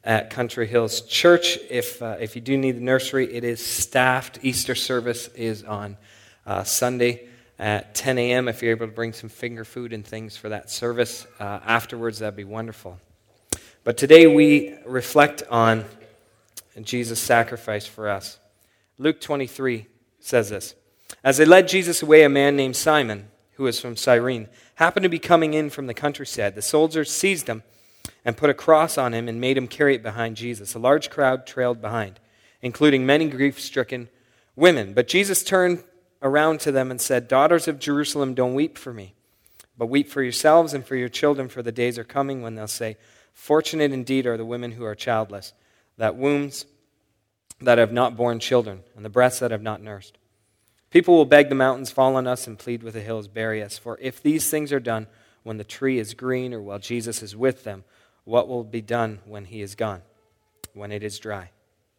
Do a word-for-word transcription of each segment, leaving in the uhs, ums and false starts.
at Country Hills Church. If uh, if you do need the nursery, it is staffed. Easter service is on uh, Sunday at ten a.m. If you're able to bring some finger food and things for that service uh, afterwards, that'd be wonderful. But today we reflect on Jesus' sacrifice for us. Luke twenty-three says this: As they led Jesus away, a man named Simon, who was from Cyrene, happened to be coming in from the countryside. The soldiers seized him and put a cross on him and made him carry it behind Jesus. A large crowd trailed behind, including many grief-stricken women. But Jesus turned around to them and said, Daughters of Jerusalem, don't weep for me, but weep for yourselves and for your children, for the days are coming when they'll say, Fortunate indeed are the women who are childless, that wombs that have not borne children, and the breasts that have not nursed. People will beg the mountains, fall on us, and plead with the hills, bury us. For if these things are done when the tree is green or while Jesus is with them, what will be done when he is gone, when it is dry?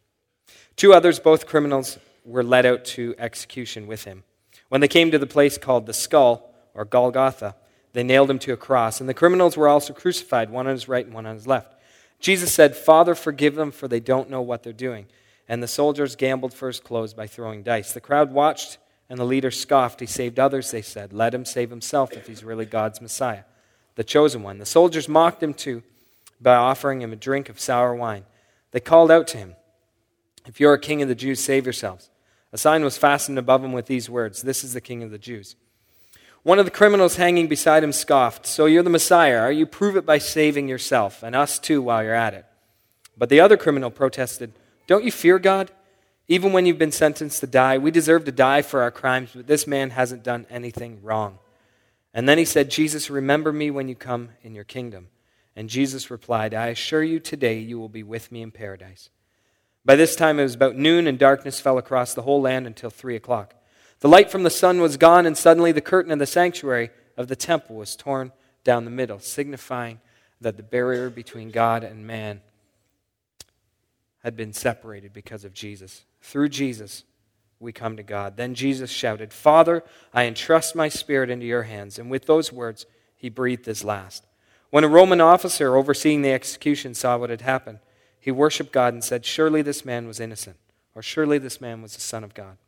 Two others, both criminals, were led out to execution with him. When they came to the place called the Skull, or Golgotha, they nailed him to a cross, and the criminals were also crucified, one on his right and one on his left. Jesus said, Father, forgive them, for they don't know what they're doing. And the soldiers gambled for his clothes by throwing dice. The crowd watched, and the leaders scoffed. He saved others, they said. Let him save himself if he's really God's Messiah, the chosen one. The soldiers mocked him too by offering him a drink of sour wine. They called out to him, If you're a king of the Jews, save yourselves. A sign was fastened above him with these words, This is the king of the Jews. One of the criminals hanging beside him scoffed, So you're the Messiah, are you? Prove it by saving yourself, and us too while you're at it. But the other criminal protested, Don't you fear God? Even when you've been sentenced to die, we deserve to die for our crimes, but this man hasn't done anything wrong. And then he said, Jesus, remember me when you come in your kingdom. And Jesus replied, I assure you today you will be with me in paradise. By this time it was about noon, and darkness fell across the whole land until three o'clock. The light from the sun was gone, and suddenly the curtain of the sanctuary of the temple was torn down the middle, signifying that the barrier between God and man had been separated because of Jesus. Through Jesus, we come to God. Then Jesus shouted, Father, I entrust my spirit into your hands. And with those words, he breathed his last. When a Roman officer overseeing the execution saw what had happened, he worshiped God and said, Surely this man was innocent, or surely this man was the Son of God.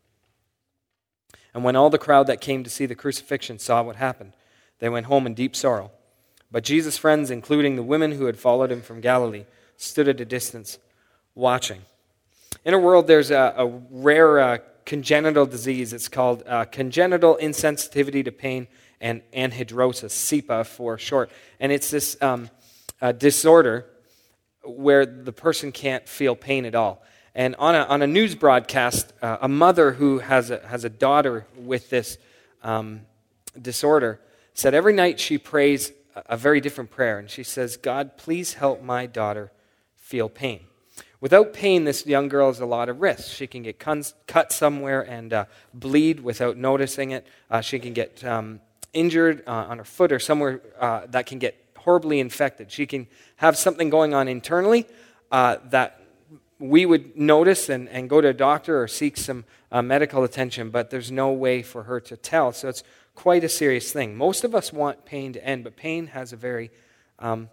And when all the crowd that came to see the crucifixion saw what happened, they went home in deep sorrow. But Jesus' friends, including the women who had followed him from Galilee, stood at a distance watching. In our world, there's a, a rare uh, congenital disease. It's called uh, congenital insensitivity to pain and anhidrosis, C I P A for short. And it's this um, uh, disorder where the person can't feel pain at all. And on a, on a news broadcast, uh, a mother who has a, has a daughter with this um, disorder said every night she prays a, a very different prayer. And she says, God, please help my daughter feel pain. Without pain, this young girl has a lot of risks. She can get cut somewhere and uh, bleed without noticing it. Uh, she can get um, injured uh, on her foot or somewhere uh, that can get horribly infected. She can have something going on internally uh, that we would notice and, and go to a doctor or seek some uh, medical attention, but there's no way for her to tell. So it's quite a serious thing. Most of us want pain to end, but pain has a very um,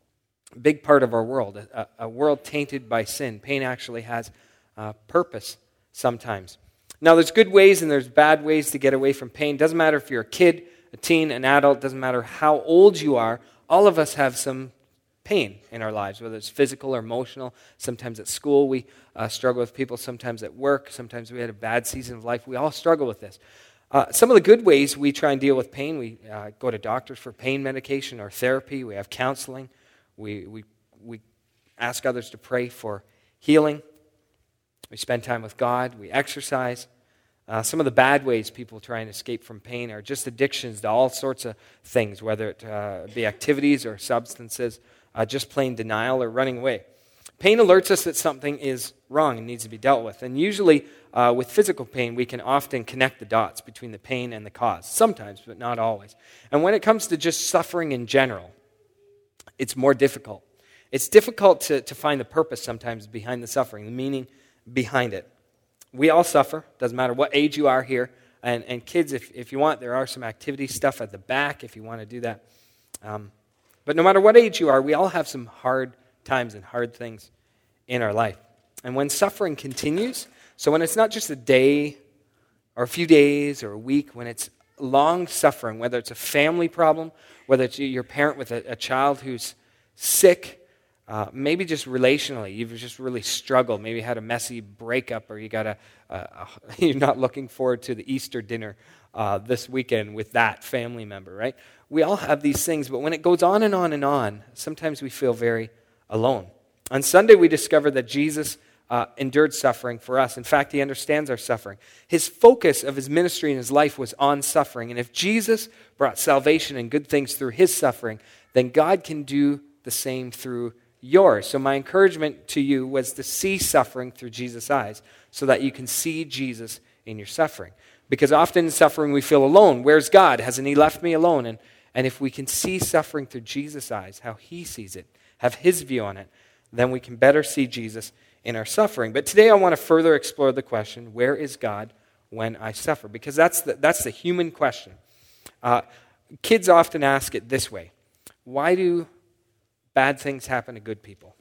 big part of our world, a, a world tainted by sin. Pain actually has uh, purpose sometimes. Now, there's good ways and there's bad ways to get away from pain. Doesn't matter if you're a kid, a teen, an adult, doesn't matter how old you are. All of us have some pain in our lives, whether it's physical or emotional. Sometimes at school we uh, struggle with people. Sometimes at work. Sometimes we had a bad season of life. We all struggle with this. Uh, some of the good ways we try and deal with pain, we uh, go to doctors for pain medication or therapy. We have counseling. We, we, we ask others to pray for healing. We spend time with God. We exercise. Uh, some of the bad ways people try and escape from pain are just addictions to all sorts of things, whether it uh, be activities or substances. Uh, just plain denial or running away. Pain alerts us that something is wrong and needs to be dealt with. And usually uh, with physical pain, we can often connect the dots between the pain and the cause. Sometimes, but not always. And when it comes to just suffering in general, it's more difficult. It's difficult to, to find the purpose sometimes behind the suffering, the meaning behind it. We all suffer. Doesn't matter what age you are here. And, and kids, if, if you want, there are some activity stuff at the back if you want to do that. Um, But no matter what age you are, we all have some hard times and hard things in our life. And when suffering continues, so when it's not just a day or a few days or a week, when it's long suffering, whether it's a family problem, whether it's your parent with a, a child who's sick, uh, maybe just relationally, you've just really struggled, maybe had a messy breakup, or you got a, a, a you're not looking forward to the Easter dinner uh, this weekend with that family member, right? We all have these things, but when it goes on and on and on, sometimes we feel very alone. On Sunday, we discovered that Jesus uh, endured suffering for us. In fact, he understands our suffering. His focus of his ministry and his life was on suffering. And if Jesus brought salvation and good things through his suffering, then God can do the same through yours. So my encouragement to you was to see suffering through Jesus' eyes so that you can see Jesus in your suffering. Because often in suffering we feel alone. Where's God? Hasn't he left me alone? And, and if we can see suffering through Jesus' eyes, how he sees it, have his view on it, then we can better see Jesus in our suffering. But today I want to further explore the question, where is God when I suffer? Because that's the, that's the human question. Uh, kids often ask it this way: why do bad things happen to good people?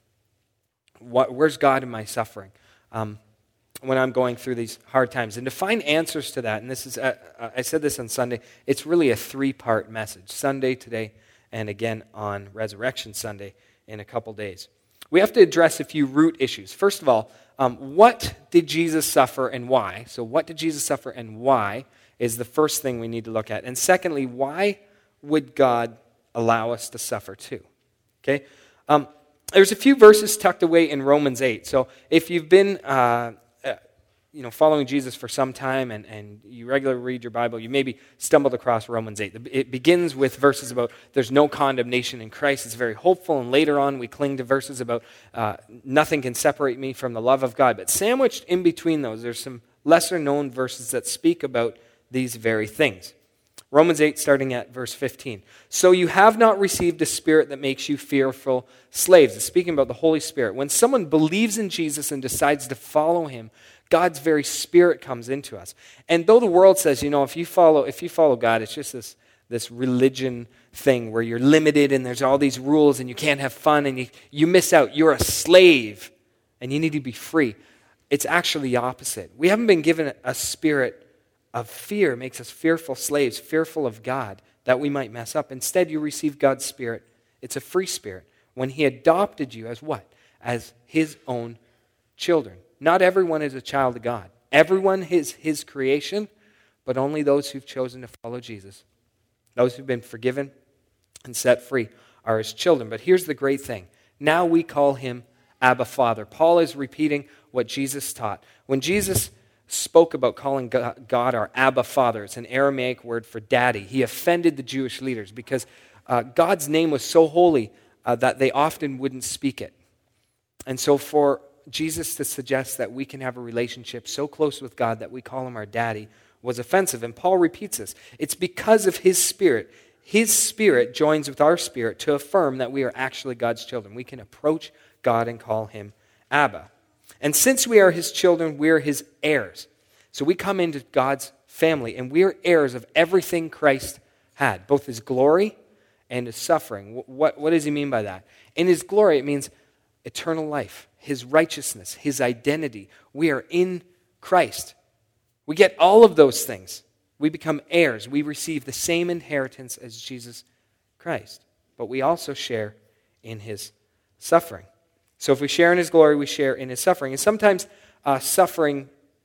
What, where's God in my suffering um, when I'm going through these hard times? And to find answers to that, and this is, uh, I said this on Sunday, it's really a three-part message. Sunday, today, and again on Resurrection Sunday in a couple days. We have to address a few root issues. First of all, um, what did Jesus suffer and why? So what did Jesus suffer and why is the first thing we need to look at. And secondly, why would God allow us to suffer too? Okay? Um, there's a few verses tucked away in Romans eight. So if you've been uh, uh, you know, following Jesus for some time and, and you regularly read your Bible, you maybe stumbled across Romans eight. It begins with verses about there's no condemnation in Christ. It's very hopeful, and later on we cling to verses about uh, nothing can separate me from the love of God. But sandwiched in between those, there's some lesser-known verses that speak about these very things. Romans eight, starting at verse fifteen. So you have not received a spirit that makes you fearful slaves. It's speaking about the Holy Spirit. When someone believes in Jesus and decides to follow him, God's very Spirit comes into us. And though the world says, you know, if you follow if you follow God, it's just this, this religion thing where you're limited and there's all these rules and you can't have fun and you, you miss out. You're a slave and you need to be free. It's actually the opposite. We haven't been given a spirit of fear, makes us fearful slaves, fearful of God, that we might mess up. Instead, you receive God's Spirit. It's a free spirit. When he adopted you as what? As his own children. Not everyone is a child of God. Everyone is his creation, but only those who've chosen to follow Jesus. Those who've been forgiven and set free are his children. But here's the great thing. Now we call him Abba Father. Paul is repeating what Jesus taught. When Jesus spoke about calling God our Abba Father, it's an Aramaic word for daddy, he offended the Jewish leaders because uh, God's name was so holy uh, that they often wouldn't speak it. And so for Jesus to suggest that we can have a relationship so close with God that we call him our daddy was offensive. And Paul repeats this. It's because of his Spirit. His Spirit joins with our spirit to affirm that we are actually God's children. We can approach God and call him Abba. And since we are his children, we are his heirs. So we come into God's family and we are heirs of everything Christ had, both his glory and his suffering. What, what does he mean by that? In his glory, it means eternal life, his righteousness, his identity. We are in Christ. We get all of those things. We become heirs. We receive the same inheritance as Jesus Christ. But we also share in his suffering. So if we share in his glory, we share in his suffering. And sometimes uh, suffering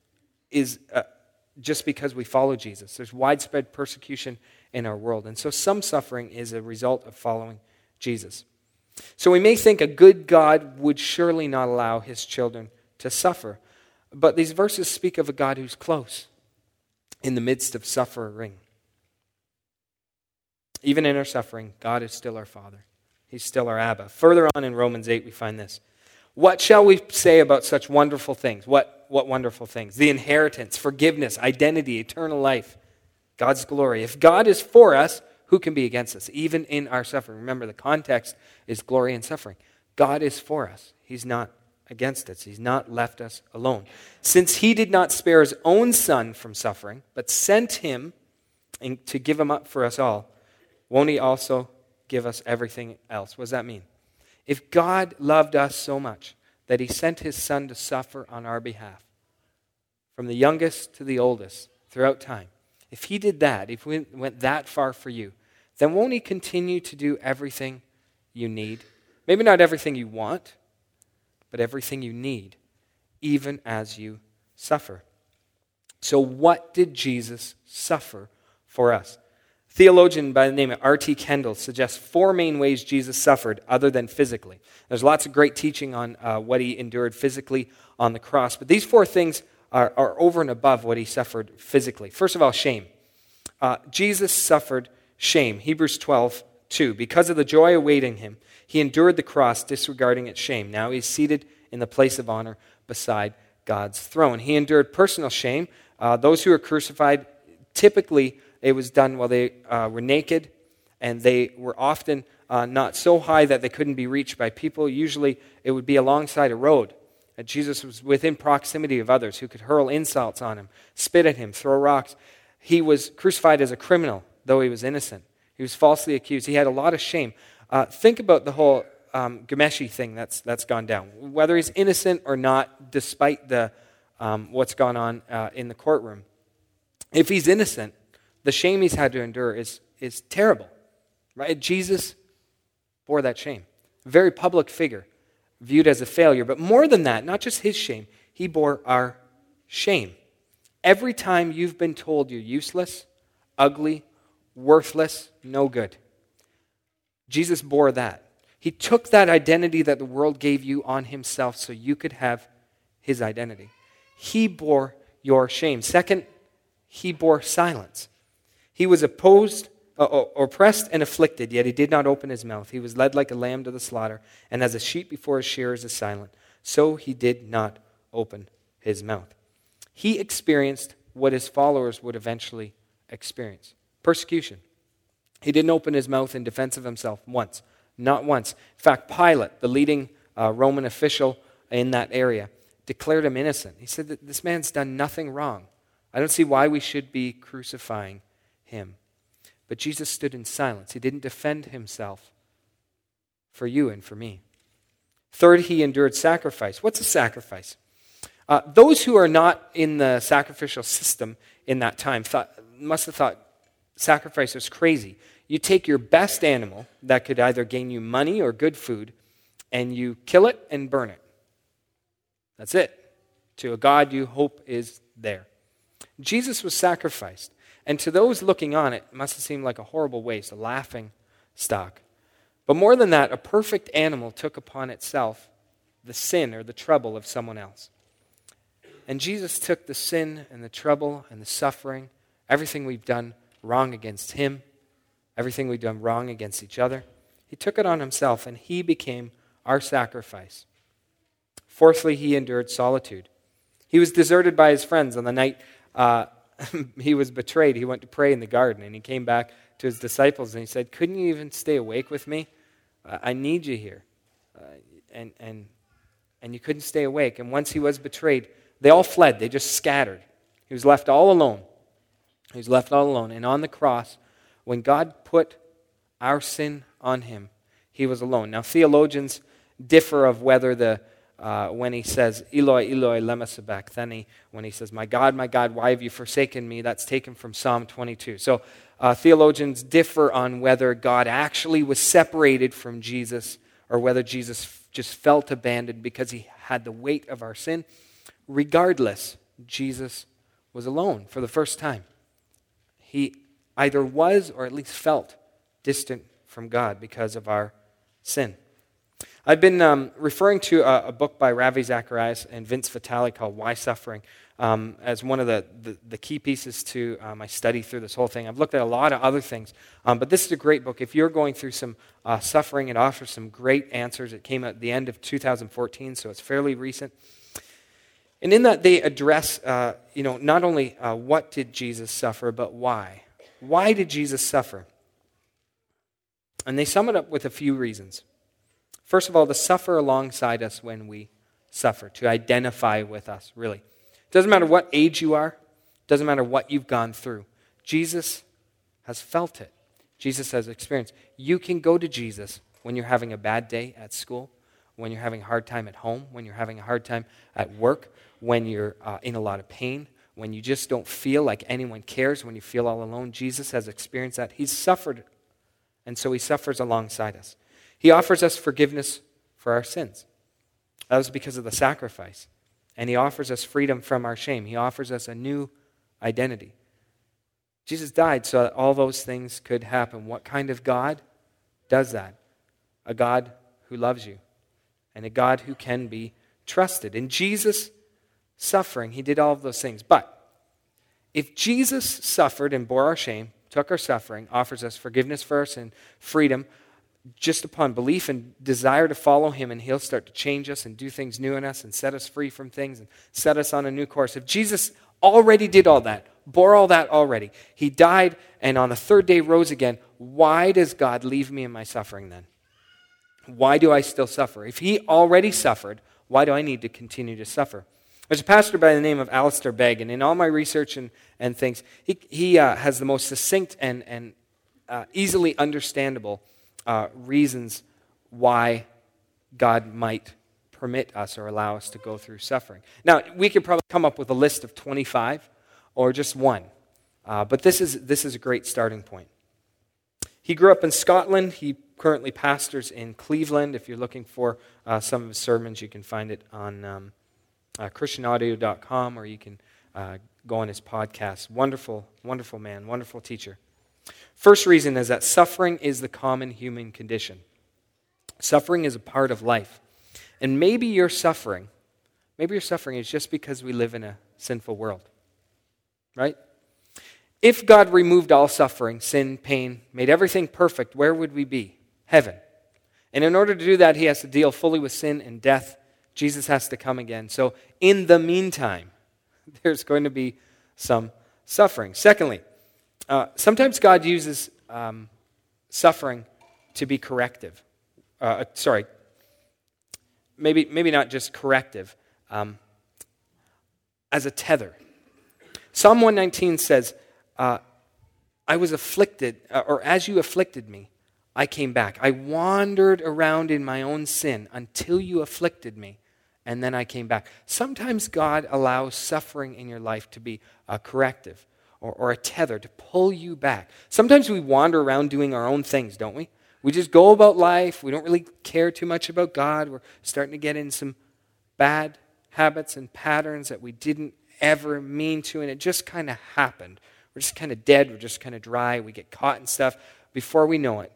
is uh, just because we follow Jesus. There's widespread persecution in our world. And so some suffering is a result of following Jesus. So we may think a good God would surely not allow his children to suffer. But these verses speak of a God who's close in the midst of suffering. Even in our suffering, God is still our Father. He's still our Abba. Further on in Romans eight, we find this. What shall we say about such wonderful things? What, what wonderful things? The inheritance, forgiveness, identity, eternal life, God's glory. If God is for us, who can be against us? Even in our suffering. Remember, the context is glory and suffering. God is for us. He's not against us. He's not left us alone. Since he did not spare his own son from suffering, but sent him to give him up for us all, won't he also give us everything else? What does that mean? If God loved us so much that he sent his son to suffer on our behalf, from the youngest to the oldest, throughout time. If he did that, if we went that far for you, then won't he continue to do everything you need? Maybe not everything you want, but everything you need, even as you suffer. So what did Jesus suffer for us? Theologian by the name of R T Kendall suggests four main ways Jesus suffered other than physically. There's lots of great teaching on uh, what he endured physically on the cross, but these four things are, are over and above what he suffered physically. First of all, shame. Uh, Jesus suffered shame. Hebrews twelve two. Because of the joy awaiting him, he endured the cross, disregarding its shame. Now he's seated in the place of honor beside God's throne. He endured personal shame. Uh, those who were crucified, typically it was done while they uh, were naked, and they were often uh, not so high that they couldn't be reached by people. Usually it would be alongside a road. And Jesus was within proximity of others who could hurl insults on him, spit at him, throw rocks. He was crucified as a criminal, though he was innocent. He was falsely accused. He had a lot of shame. Uh, think about the whole um, Ghomeshi thing that's that's gone down. Whether he's innocent or not, despite the um, what's gone on uh, in the courtroom. If he's innocent, the shame he's had to endure is, is terrible. Right? Jesus bore that shame. A very public figure, viewed as a failure. But more than that, not just his shame, he bore our shame. Every time you've been told you're useless, ugly, worthless, no good, Jesus bore that. He took that identity that the world gave you on himself so you could have his identity. He bore your shame. Second, he bore silence. He was opposed, uh, oppressed and afflicted, yet he did not open his mouth. He was led like a lamb to the slaughter, and as a sheep before his shearers is silent, so he did not open his mouth. He experienced what his followers would eventually experience: persecution. He didn't open his mouth in defense of himself once, not once. In fact, Pilate, the leading uh, Roman official in that area, declared him innocent. He said that this man's done nothing wrong. I don't see why we should be crucifying him. But Jesus stood in silence. He didn't defend himself for you and for me. Third, he endured sacrifice. What's a sacrifice? Uh, those who are not in the sacrificial system in that time thought, must have thought sacrifice was crazy. You take your best animal that could either gain you money or good food, and you kill it and burn it. That's it. To a God you hope is there. Jesus was sacrificed. And to those looking on, it must have seemed like a horrible waste, a laughing stock. But more than that, a perfect animal took upon itself the sin or the trouble of someone else. And Jesus took the sin and the trouble and the suffering, everything we've done wrong against him, everything we've done wrong against each other. He took it on himself, and he became our sacrifice. Fourthly, he endured solitude. He was deserted by his friends on the night uh, he was betrayed. He went to pray in the garden, and he came back to his disciples, and he said, "Couldn't you even stay awake with me? Uh, I need you here." Uh, and, and, and you couldn't stay awake. And once he was betrayed, they all fled. They just scattered. He was left all alone. He was left all alone. And on the cross, when God put our sin on him, he was alone. Now, theologians differ of whether the Uh, when he says, Eloi, Eloi, lema sabachthani, when he says, "My God, my God, why have you forsaken me?" That's taken from Psalm twenty-two. So uh, theologians differ on whether God actually was separated from Jesus or whether Jesus f- just felt abandoned because he had the weight of our sin. Regardless, Jesus was alone for the first time. He either was or at least felt distant from God because of our sin. I've been um, referring to a, a book by Ravi Zacharias and Vince Vitale called Why Suffering um, as one of the, the, the key pieces to uh, my study through this whole thing. I've looked at a lot of other things, um, but this is a great book. If you're going through some uh, suffering, it offers some great answers. It came at the end of two thousand fourteen, so it's fairly recent. And in that, they address, uh, you know, not only uh, what did Jesus suffer, but why. Why did Jesus suffer? And they sum it up with a few reasons. First of all, to suffer alongside us when we suffer, to identify with us, really. It doesn't matter what age you are. It doesn't matter what you've gone through. Jesus has felt it. Jesus has experienced. You can go to Jesus when you're having a bad day at school, when you're having a hard time at home, when you're having a hard time at work, when you're uh, in a lot of pain, when you just don't feel like anyone cares, when you feel all alone. Jesus has experienced that. He's suffered, and so he suffers alongside us. He offers us forgiveness for our sins. That was because of the sacrifice. And he offers us freedom from our shame. He offers us a new identity. Jesus died so that all those things could happen. What kind of God does that? A God who loves you, and a God who can be trusted. In Jesus' suffering, he did all of those things. But if Jesus suffered and bore our shame, took our suffering, offers us forgiveness for our sin, freedom, just upon belief and desire to follow him, and he'll start to change us and do things new in us and set us free from things and set us on a new course. If Jesus already did all that, bore all that already, he died and on the third day rose again, why does God leave me in my suffering then? Why do I still suffer? If he already suffered, why do I need to continue to suffer? There's a pastor by the name of Alistair Begg, and in all my research and, and things, he, he uh, has the most succinct and, and uh, easily understandable uh, reasons why God might permit us or allow us to go through suffering. Now, we could probably come up with a list of twenty-five or just one, uh, but this is, this is a great starting point. He grew up in Scotland. He currently pastors in Cleveland. If you're looking for uh, some of his sermons, you can find it on um, uh, Christian audio dot com, or you can uh, go on his podcast. Wonderful, wonderful man, wonderful teacher. First reason is that suffering is the common human condition. Suffering is a part of life. And maybe your suffering, maybe your suffering is just because we live in a sinful world. Right? If God removed all suffering, sin, pain, made everything perfect, where would we be? Heaven. And in order to do that, he has to deal fully with sin and death. Jesus has to come again. So in the meantime, there's going to be some suffering. Secondly, uh, sometimes God uses um, suffering to be corrective. Uh, sorry, maybe maybe not just corrective, um, as a tether. Psalm one nineteen says, uh, I was afflicted, uh, or as you afflicted me, I came back. I wandered around in my own sin until you afflicted me, and then I came back. Sometimes God allows suffering in your life to be a corrective or, or a tether to pull you back. Sometimes we wander around doing our own things, don't we? We just go about life. We don't really care too much about God. We're starting to get in some bad habits and patterns that we didn't ever mean to, and it just kind of happened. We're just kind of dead. We're just kind of dry. We get caught in stuff. Before we know it,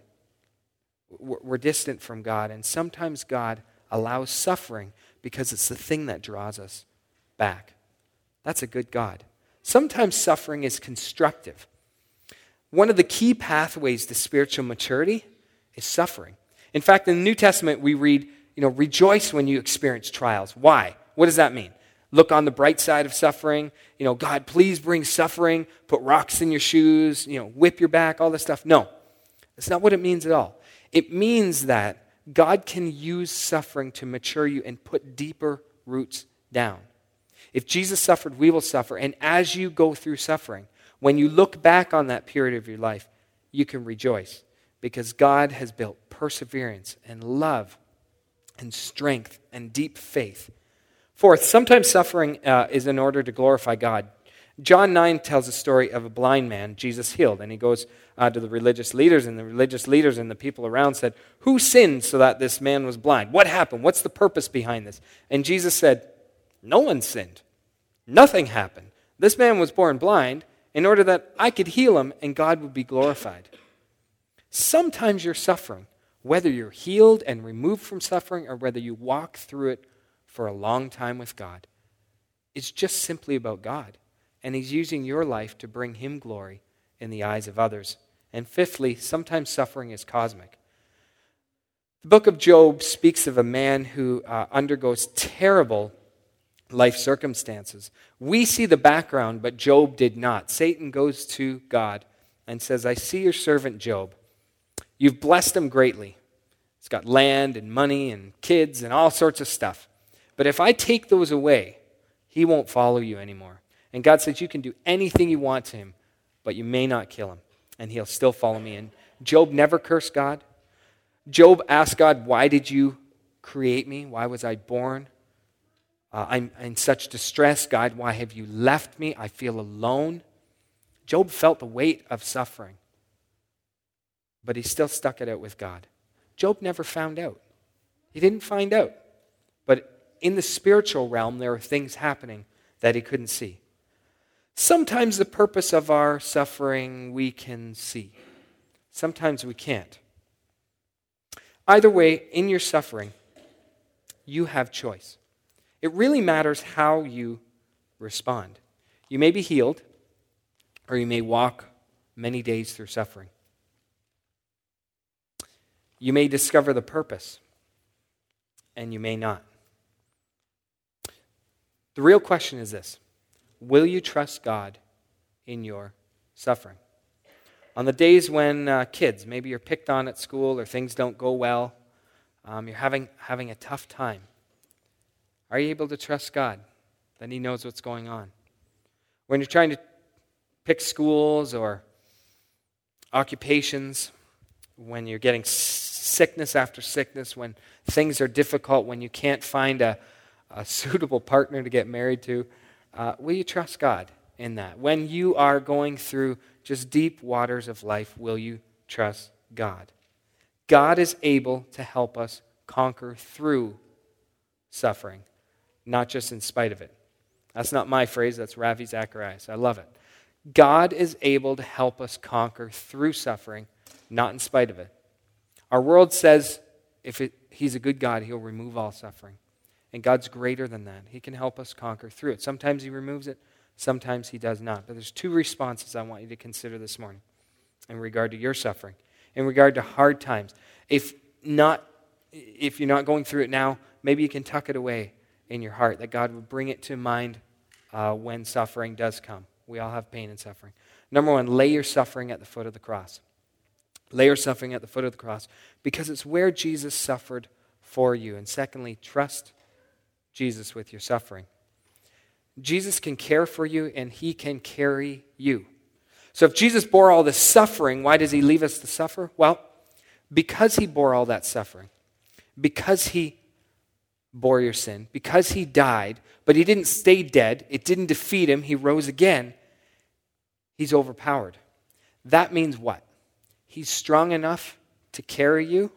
we're distant from God. And sometimes God allows suffering because it's the thing that draws us back. That's a good God. Sometimes suffering is constructive. One of the key pathways to spiritual maturity is suffering. In fact, in the New Testament, we read, you know, rejoice when you experience trials. Why? What does that mean? Look on the bright side of suffering. You know, God, please bring suffering. Put rocks in your shoes. You know, whip your back, all this stuff. No, that's not what it means at all. It means that God can use suffering to mature you and put deeper roots down. If Jesus suffered, we will suffer. And as you go through suffering, when you look back on that period of your life, you can rejoice because God has built perseverance and love and strength and deep faith. Fourth, sometimes suffering uh, is in order to glorify God. John nine tells a story of a blind man Jesus healed, and he goes uh, to the religious leaders, and the religious leaders and the people around said, who sinned so that this man was blind? What happened? What's the purpose behind this? And Jesus said, no one sinned. Nothing happened. This man was born blind in order that I could heal him and God would be glorified. Sometimes you're suffering, whether you're healed and removed from suffering or whether you walk through it for a long time with God. It's just simply about God. And he's using your life to bring him glory in the eyes of others. And fifthly, sometimes suffering is cosmic. The book of Job speaks of a man who uh, undergoes terrible life circumstances. We see the background, but Job did not. Satan goes to God and says, I see your servant Job. You've blessed him greatly. He's got land and money and kids and all sorts of stuff. But if I take those away, he won't follow you anymore. And God says, you can do anything you want to him, but you may not kill him, and he'll still follow me. And Job never cursed God. Job asked God, why did you create me? Why was I born? Uh, I'm in such distress. God, why have you left me? I feel alone. Job felt the weight of suffering, but he still stuck it out with God. Job never found out. He didn't find out. But in the spiritual realm, there are things happening that he couldn't see. Sometimes the purpose of our suffering we can see. Sometimes we can't. Either way, in your suffering, you have choice. It really matters how you respond. You may be healed, or you may walk many days through suffering. You may discover the purpose, and you may not. The real question is this: will you trust God in your suffering? On the days when uh, kids, maybe you're picked on at school or things don't go well, um, you're having, having a tough time, are you able to trust God that He knows what's going on? When you're trying to pick schools or occupations, when you're getting sickness after sickness, when things are difficult, when you can't find a, a suitable partner to get married to, uh, will you trust God in that? When you are going through just deep waters of life, will you trust God? God is able to help us conquer through suffering, not just in spite of it. That's not my phrase, that's Ravi Zacharias. I love it. God is able to help us conquer through suffering, not in spite of it. Our world says if it, He's a good God, He'll remove all suffering. And God's greater than that. He can help us conquer through it. Sometimes He removes it, sometimes He does not. But there's two responses I want you to consider this morning in regard to your suffering, in regard to hard times. If not, if you're not going through it now, maybe you can tuck it away in your heart, that God would bring it to mind uh, when suffering does come. We all have pain and suffering. Number one, lay your suffering at the foot of the cross. Lay your suffering at the foot of the cross because it's where Jesus suffered for you. And secondly, trust Jesus with your suffering. Jesus can care for you and He can carry you. So if Jesus bore all this suffering, why does He leave us to suffer? Well, because He bore all that suffering, because He bore your sin, because He died, but He didn't stay dead, it didn't defeat Him, He rose again, He's overpowered. That means what? He's strong enough to carry you,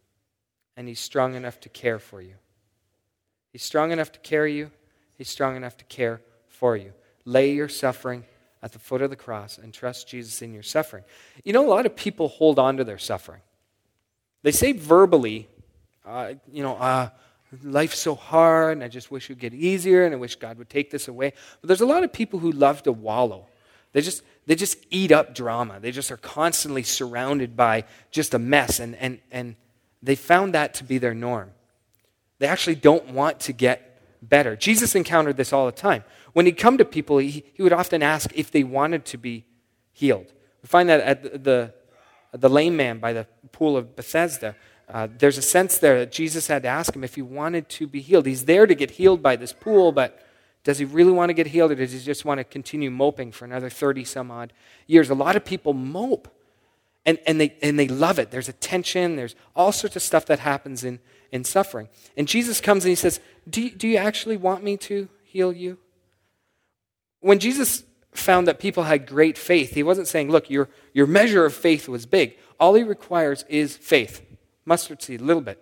and He's strong enough to care for you. He's strong enough to carry you, He's strong enough to care for you. Lay your suffering at the foot of the cross and trust Jesus in your suffering. You know, a lot of people hold on to their suffering. They say verbally, uh, you know, uh, life's so hard, and I just wish it would get easier, and I wish God would take this away. But there's a lot of people who love to wallow. They just they just eat up drama. They just are constantly surrounded by just a mess, and and and they found that to be their norm. They actually don't want to get better. Jesus encountered this all the time. When he'd come to people, he, he would often ask if they wanted to be healed. We find that at the the, the lame man by the pool of Bethesda. Uh, there's a sense there that Jesus had to ask him if he wanted to be healed. He's there to get healed by this pool, but does he really want to get healed, or does he just want to continue moping for another thirty some odd years? A lot of people mope, and, and, they, and they love it. There's a tension. There's all sorts of stuff that happens in, in suffering. And Jesus comes and He says, do you, do you actually want me to heal you? When Jesus found that people had great faith, He wasn't saying, look, your, your measure of faith was big. All He requires is faith. Mustard seed, a little bit.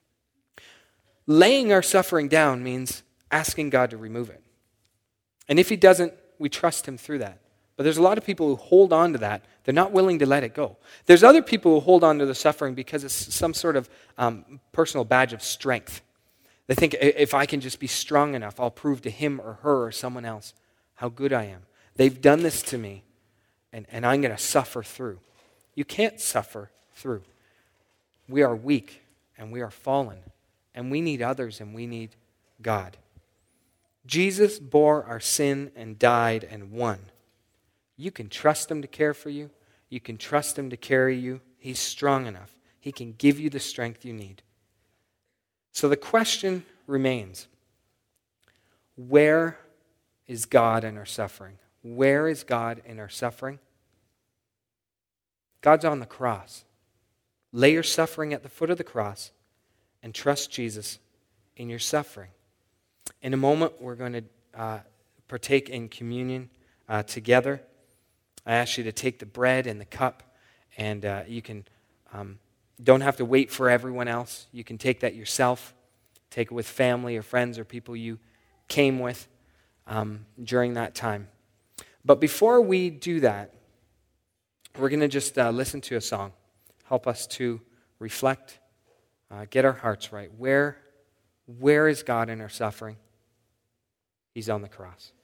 Laying our suffering down means asking God to remove it. And if He doesn't, we trust Him through that. But there's a lot of people who hold on to that. They're not willing to let it go. There's other people who hold on to the suffering because it's some sort of um, personal badge of strength. They think, if I can just be strong enough, I'll prove to him or her or someone else how good I am. They've done this to me, and, and I'm going to suffer through. You can't suffer through. We are weak, and we are fallen, and we need others, and we need God. Jesus bore our sin and died and won. You can trust Him to care for you. You can trust Him to carry you. He's strong enough. He can give you the strength you need. So the question remains, where is God in our suffering? Where is God in our suffering? God's on the cross. Lay your suffering at the foot of the cross and trust Jesus in your suffering. In a moment, we're going to uh, partake in communion uh, together. I ask you to take the bread and the cup, and uh, you can um, don't have to wait for everyone else. You can take that yourself. Take it with family or friends or people you came with um, during that time. But before we do that, we're going to just uh, listen to a song. Help us to reflect, uh, get our hearts right. Where, where is God in our suffering? He's on the cross.